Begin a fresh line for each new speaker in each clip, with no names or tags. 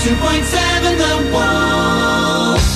102.7 The Wolf.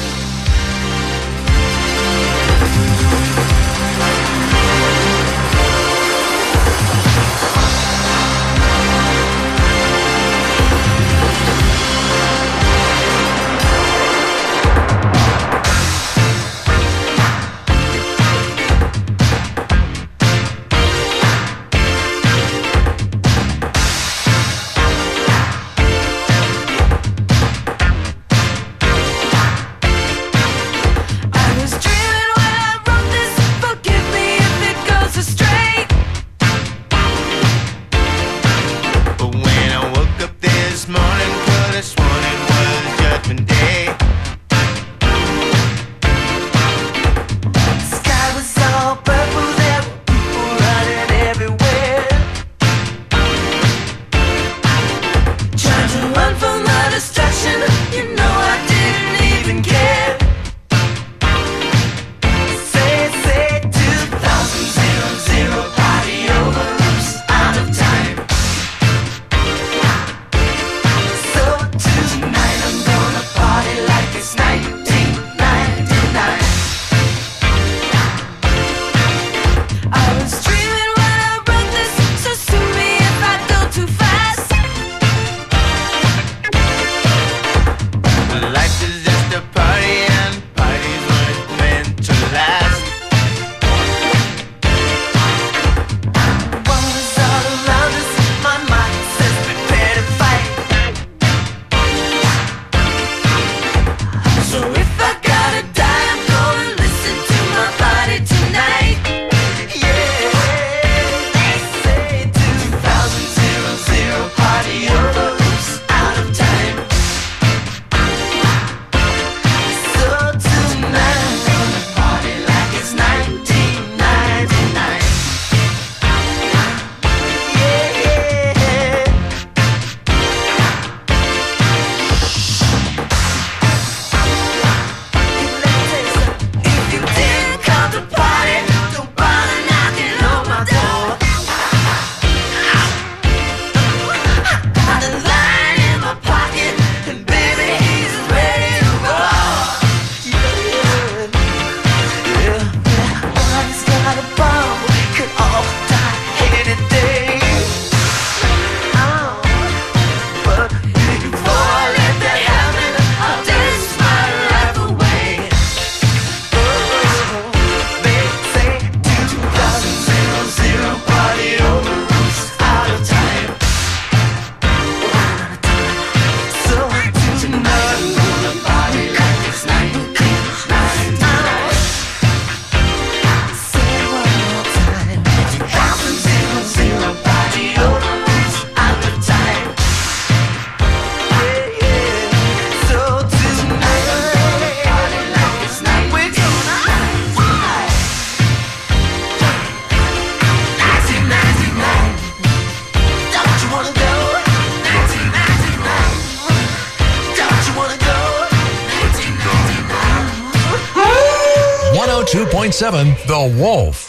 The Wolf.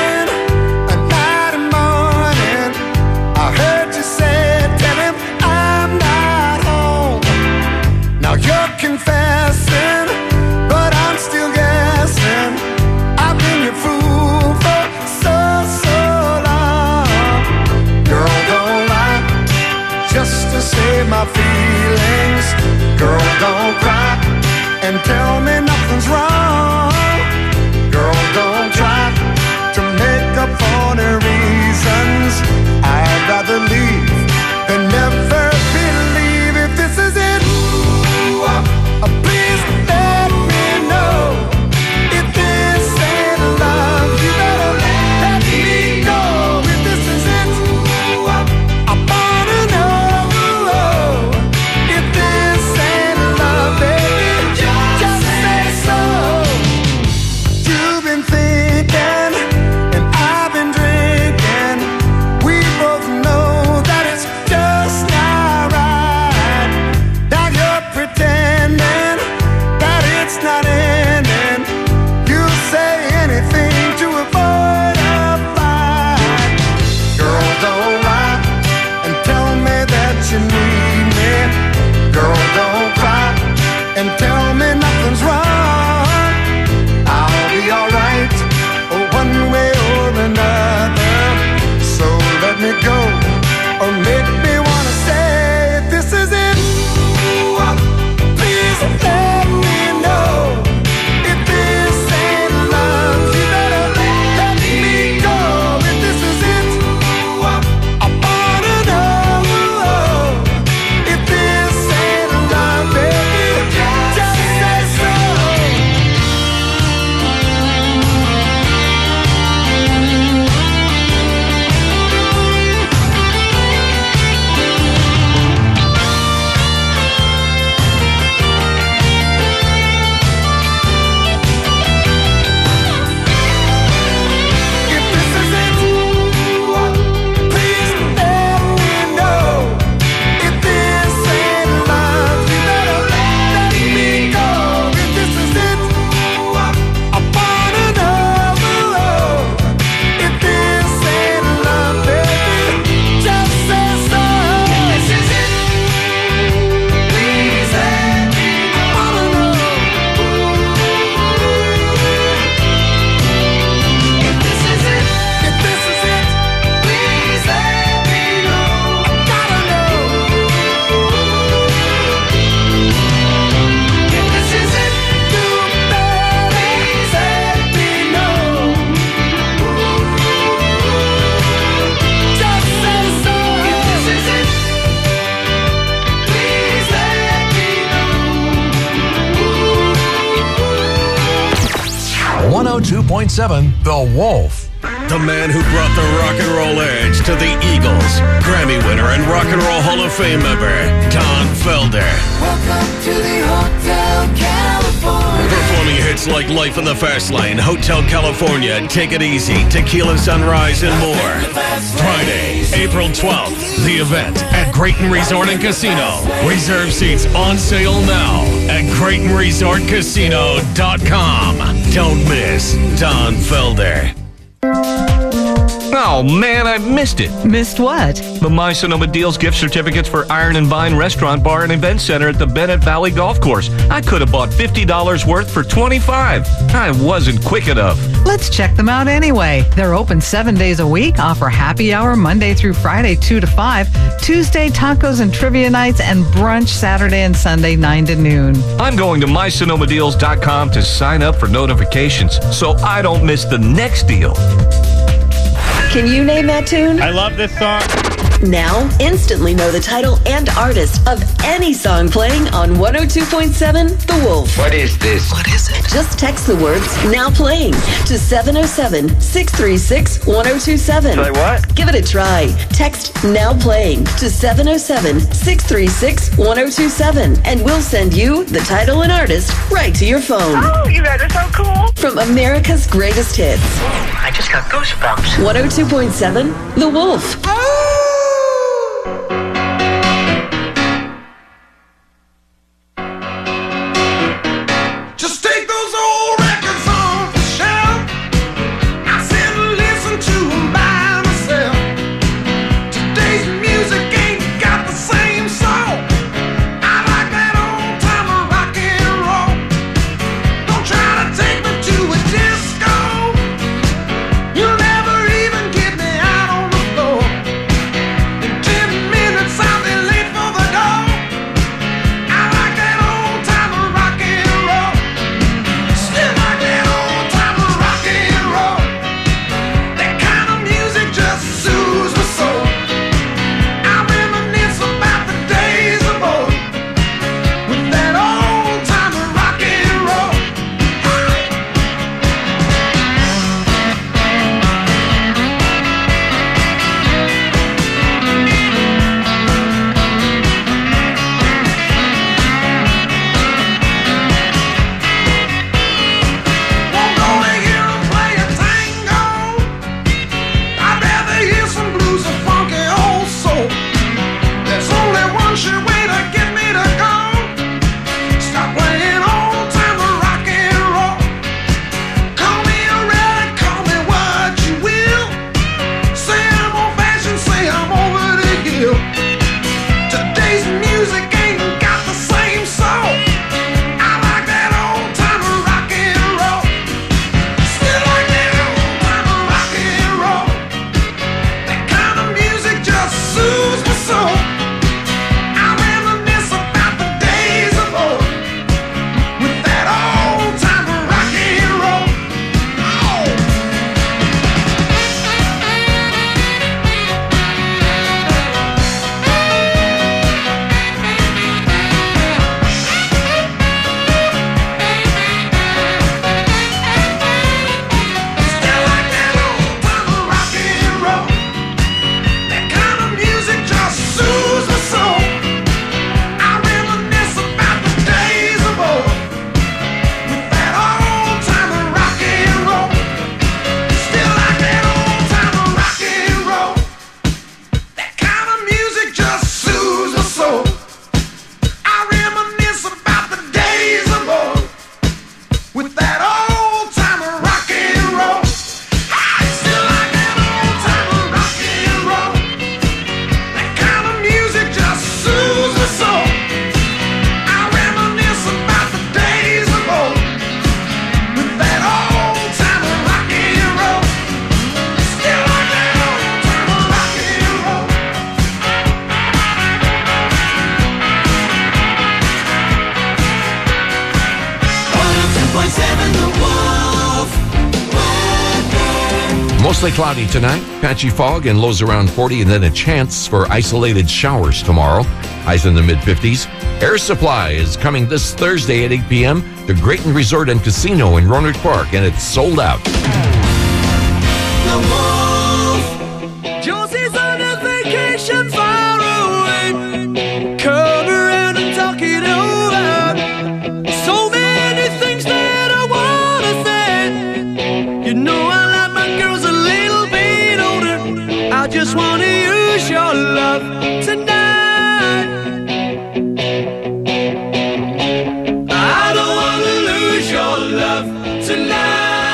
I heard you say, tell him I
102.7 The Wolf.
The man who brought the rock and roll edge to the Eagles, Grammy winner and Rock and Roll Hall of Fame member, Don Felder.
Welcome to the Hotel California.
Performing hits like Life in the Fast Lane, Hotel California, Take It Easy, Tequila Sunrise, and more. Friday, April 12th, the event at Creighton Resort and Casino. Reserve seats on sale now at CreightonResortCasino.com. Don't miss Don Felder.
Oh, man, I missed it.
Missed what?
The My Sonoma Deals gift certificates for Iron and Vine Restaurant Bar and Event Center at the Bennett Valley Golf Course. I could have bought $50 worth for $25. I wasn't quick enough.
Let's check them out anyway. They're open 7 days a week, offer happy hour Monday through Friday 2 to 5, Tuesday tacos and trivia nights, and brunch Saturday and Sunday 9 to noon.
I'm going to mysonomadeals.com to sign up for notifications so I don't miss the next deal.
Can you name that tune?
I love this song.
Now, instantly know the title and artist of any song playing on 102.7 The Wolf.
What is this?
What is it? Just text the words "now playing" to 707-636-1027.
Say what?
Give it a try. Text "now playing" to 707-636-1027, and we'll send you the title and artist right to your phone.
Oh, you guys are so cool.
From America's greatest hits.
I just got goosebumps.
102.7 The Wolf.
Just take those old records off the shelf. I sit and listen to them by myself. Today's music ain't got the same soul. I like that old time of rock and roll. Don't try to take me to a disco. You'll never even get me out on the floor. In 10 minutes I'll be late for the door. I like that old time of rock and roll. Still like that old time of rock and roll. That kind of music just soothes my soul. I reminisce about the days of old with that old time of rock and roll. Won't go to hear 'em play a tango. I'd rather hear some blues or funky old soul. There's only one sure way to get me to go. Stop playing old time of rock and roll. Call me a relic, call me what you will. Say I'm old fashioned, say I'm over the hill. Today's music ain't got the same soul. I like that old time of rock and roll. Still like that old time of rock and roll. That kind of music just soothes my soul. I reminisce about the days of old with that old time of rock and roll. Oh. Still like that old time of rock and roll. That kind of music just soothes my soul. I reminisce about the days of old with that old time of rock and roll. Still like that old time of rock and roll. That kind of music just soothes my soul. I reminisce about the days of old with that old time of rock and roll. I still like that old time of rock and roll. That kind of music just soothes my soul. I reminisce about the days of old with that old time of rock and roll. Still like that old time of rock and roll. 102.7 The Wolf.
Mostly cloudy tonight, patchy fog and lows around 40, and then a chance for isolated showers tomorrow. Highs in the mid-50s. Air Supply is coming this Thursday at 8 p.m. the Grayton Resort and Casino in Roanoke Park, and it's sold out.
Josie's on a vacation far away. Come around and talk it over. So many things that I wanna say. You know I like my girls a little bit older. I just wanna use your love tonight. I don't wanna lose your love tonight.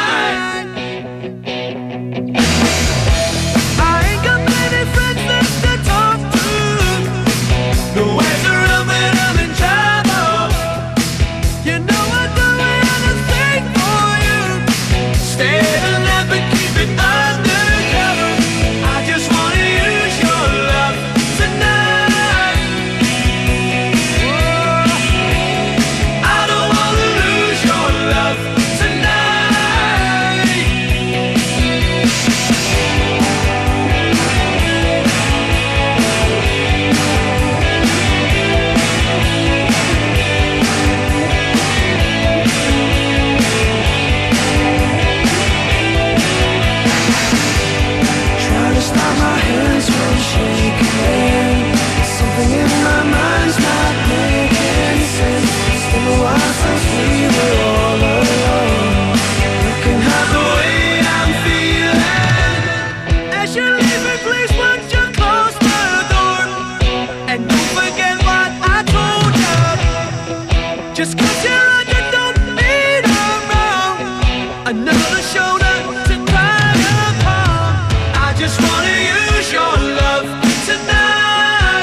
Just 'cause you're on, you don't mean I'm wrong. Another shoulder to cry upon. I just wanna use your love tonight.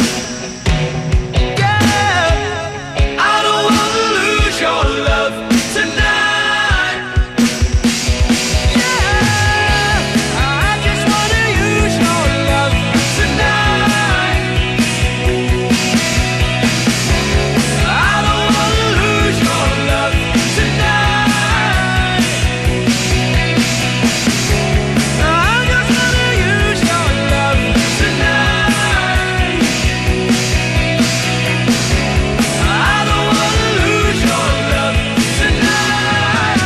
Yeah, I don't wanna lose your love tonight. Yeah, I just wanna use your love tonight. I don't wanna lose your love tonight. I just wanna use your love tonight. I don't wanna lose your love tonight.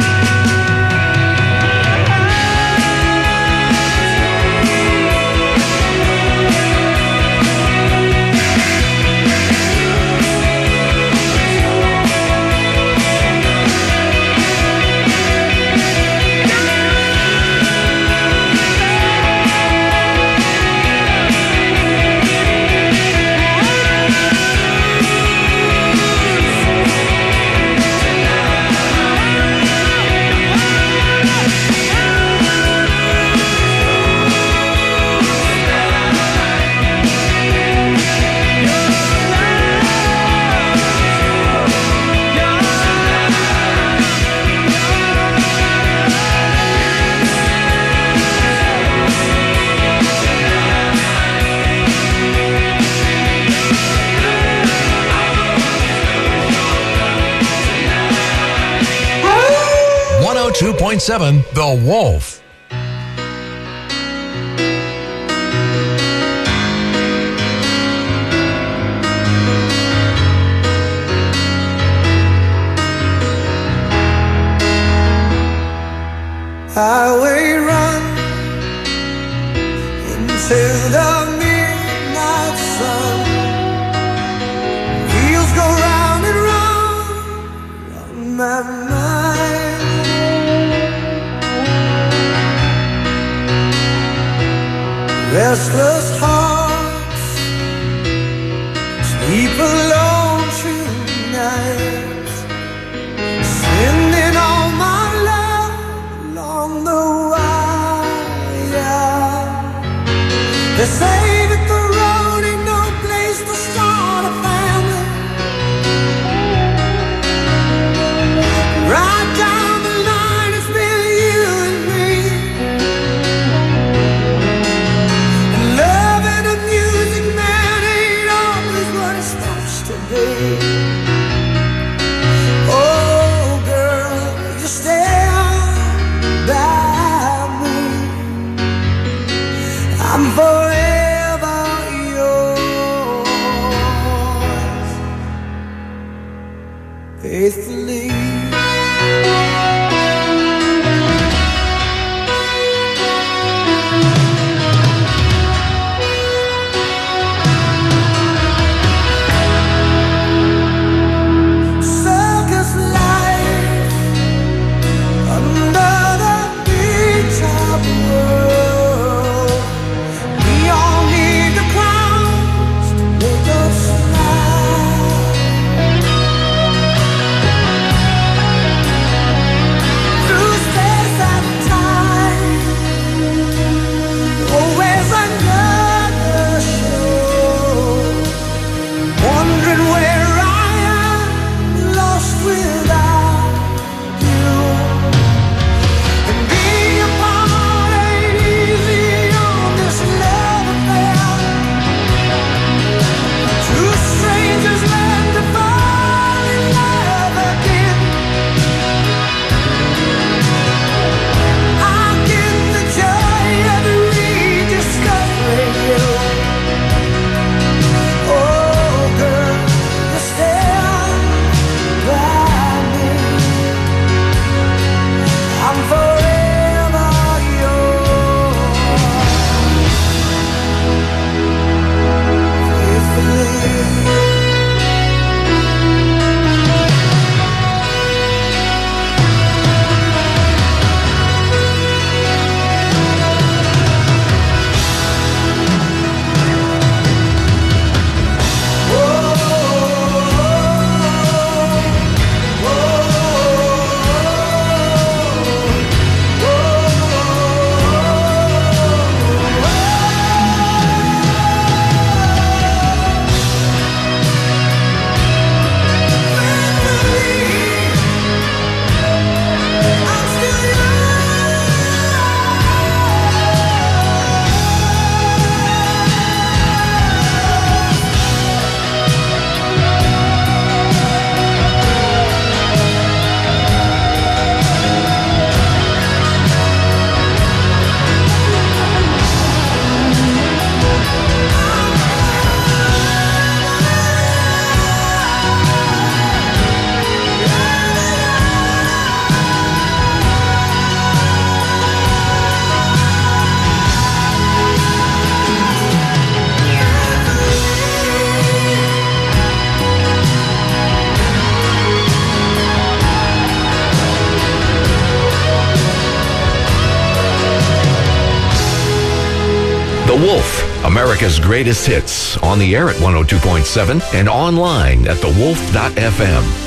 102.7 The Wolf.
Highway run into the midnight sun. Wheels go round and round on my mind. Restless hearts sleep alone tonight, sending all my love along the wire. They say that the road ain't no place to start a family. Right down the line, it's been you and me. And love
The Wolf, America's greatest hits, on the air at 102.7 and online at thewolf.fm.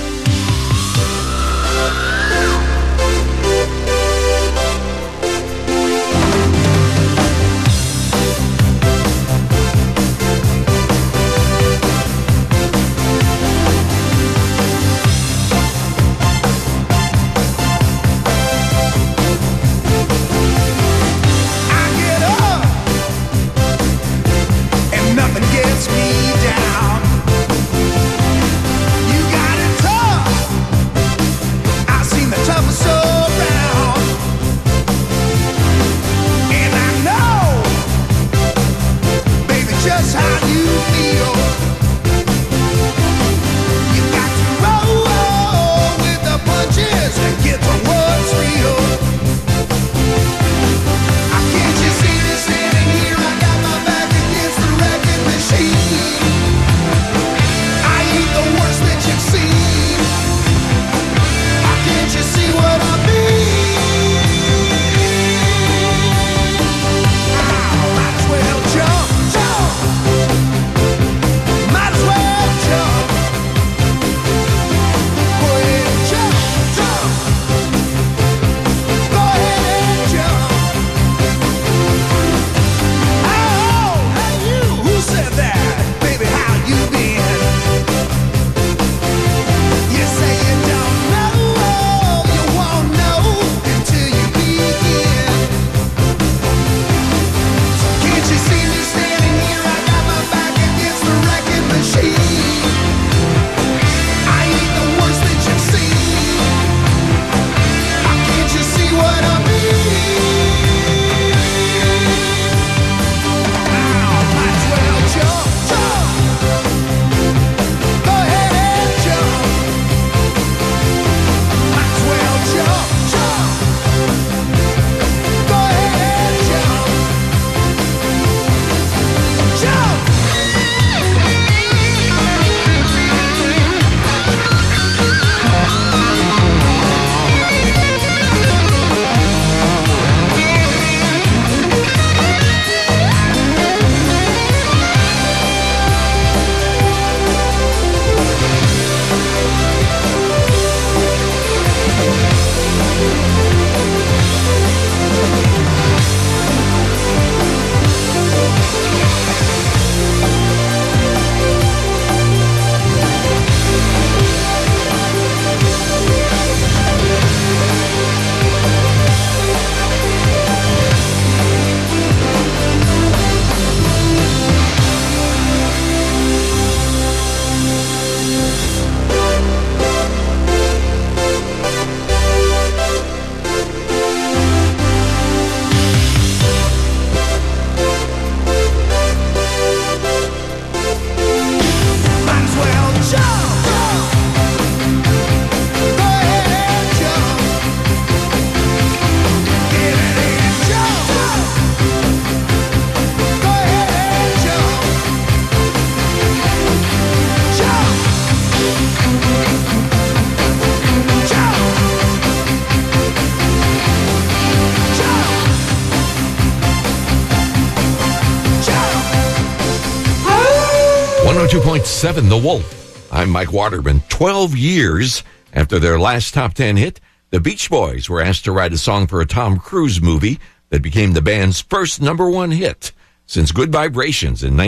.7 The Wolf. I'm Mike Waterman. 12 years after their last top 10 hit, the Beach Boys were asked to write a song for a Tom Cruise movie that became the band's first #1 hit since Good Vibrations in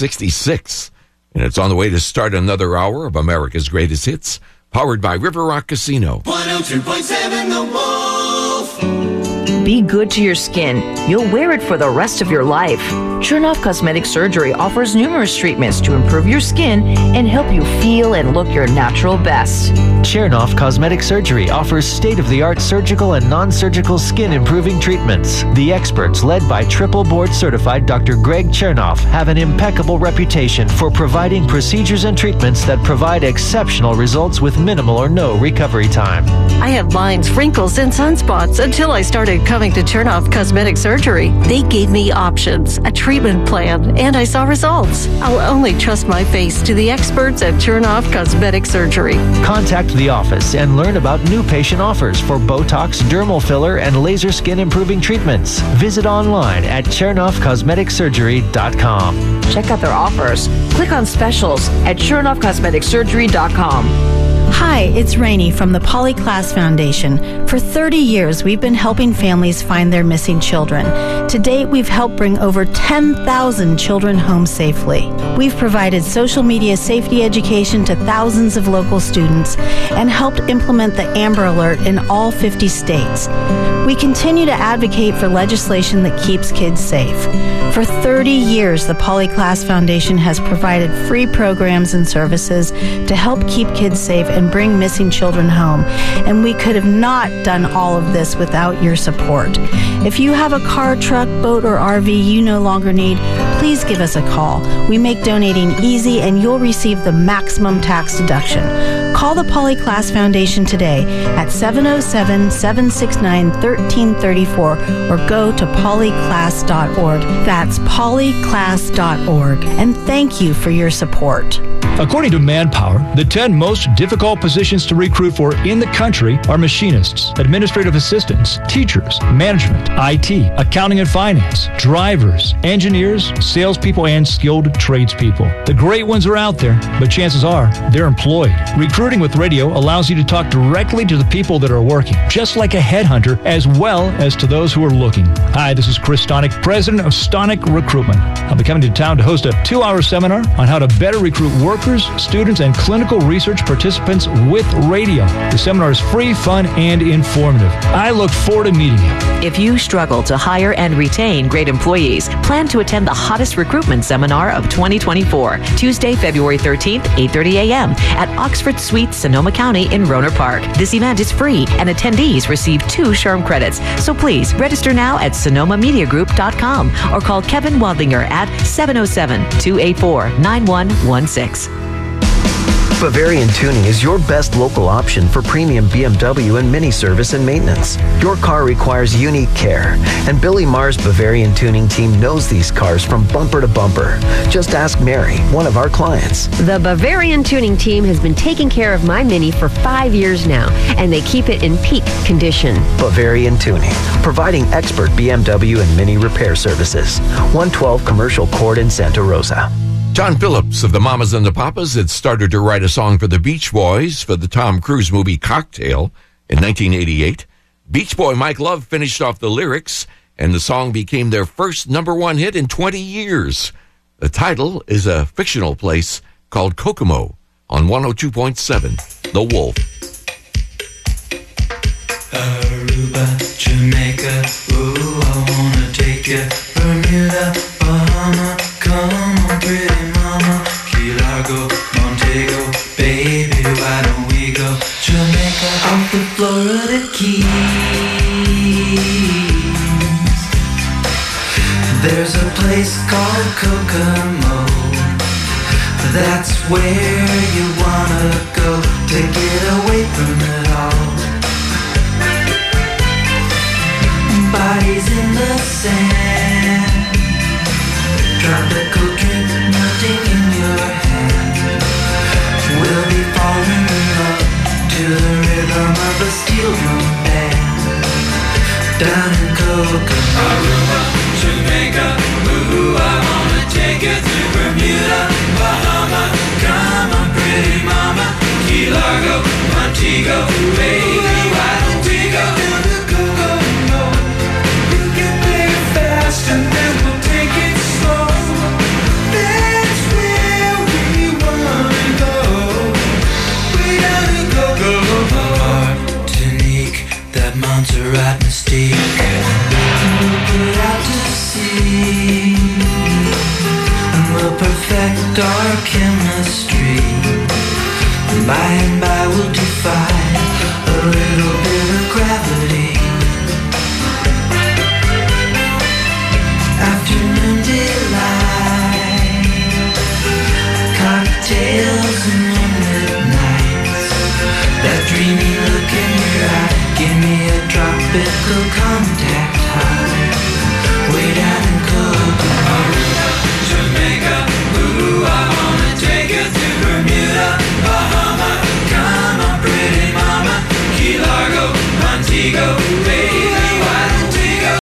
1966. And it's on the way to start another hour of America's greatest hits, powered by River Rock Casino.
102.7 The Wolf.
Be good to your skin. You'll wear it for the rest of your life. Chernoff Cosmetic Surgery offers numerous treatments to improve your skin and help you feel and look your natural best.
Chernoff Cosmetic Surgery offers state-of-the-art surgical and non-surgical skin-improving treatments. The experts, led by triple board-certified Dr. Greg Chernoff, have an impeccable reputation for providing procedures and treatments that provide exceptional results with minimal or no recovery time.
I had lines, wrinkles, and sunspots until I started coming coming to Chernoff Cosmetic Surgery. They gave me options, a treatment plan, and I saw results. I'll only trust my face to the experts at Chernoff Cosmetic Surgery.
Contact the office and learn about new patient offers for Botox, dermal filler, and laser skin improving treatments. Visit online at ChernoffCosmeticSurgery.com.
Check out their offers. Click on specials at ChernoffCosmeticSurgery.com.
Hi, it's Rainey from the Polyclass Foundation. For 30 years, we've been helping families find their missing children. To date, we've helped bring over 10,000 children home safely. We've provided social media safety education to thousands of local students and helped implement the Amber Alert in all 50 states. We continue to advocate for legislation that keeps kids safe. For 30 years, the Polyclass Foundation has provided free programs and services to help keep kids safe and bring missing children home. And we could have not done all of this without your support. If you have a car, truck, boat, or RV you no longer need, please give us a call. We make donating easy and you'll receive the maximum tax deduction. Call the Polyclass Foundation today at 707-769-1334 or go to polyclass.org. That's polyclass.org. And thank you for your support.
According to Manpower, the 10 most difficult positions to recruit for in the country are machinists, administrative assistants, teachers, management, IT, accounting and finance, drivers, engineers, salespeople, and skilled tradespeople. The great ones are out there, but chances are they're employed. Recruiting with radio allows you to talk directly to the people that are working, just like a headhunter, as well as to those who are looking. Hi, this is Chris Stonick, president of Stonick Recruitment. I'll be coming to town to host a 2-hour seminar on how to better recruit workers, students, and clinical research participants with radio. The seminar is free, fun, and informative. I look forward to meeting you.
If you struggle to hire and retain great employees, plan to attend the hottest recruitment seminar of 2024, Tuesday, February 13th, 8:30 a.m. at Oxford Suites, Sonoma County in Rohnert Park. This event is free, and attendees receive 2 SHRM credits. So please register now at SonomaMediaGroup.com or call Kevin Wadlinger at 707-284-9116.
Bavarian Tuning is your best local option for premium BMW and Mini service and maintenance. Your car requires unique care, and Billy Marr's Bavarian Tuning team knows these cars from bumper to bumper. Just ask Mary, one of our clients.
The Bavarian Tuning team has been taking care of my Mini for 5 years now, and they keep it in peak condition.
Bavarian Tuning, providing expert BMW and Mini repair services. 112 Commercial Court in Santa Rosa.
John Phillips of the Mamas and the Papas had started to write a song for the Beach Boys for the Tom Cruise movie Cocktail in 1988. Beach Boy Mike Love finished off the lyrics, and the song became their first #1 hit in 20 years. The title is a fictional place called Kokomo on 102.7 The Wolf.
Aruba, Jamaica, ooh, I wanna take you. Bermuda, Bahama, come on, pretty mama. Key Largo, Montego, baby, why don't we go? Jamaica, off the Florida Keys. There's a place called Kokomo. That's where you wanna go to get away from it all. Bodies in the sand, tropical drink melting in your hand. We'll be falling in love to the rhythm of a steel drum band. Down in Kokomo, Aruba, Jamaica, ooh, I wanna take you to Bermuda, Bahama. Come on, pretty mama, Key Largo, Montego,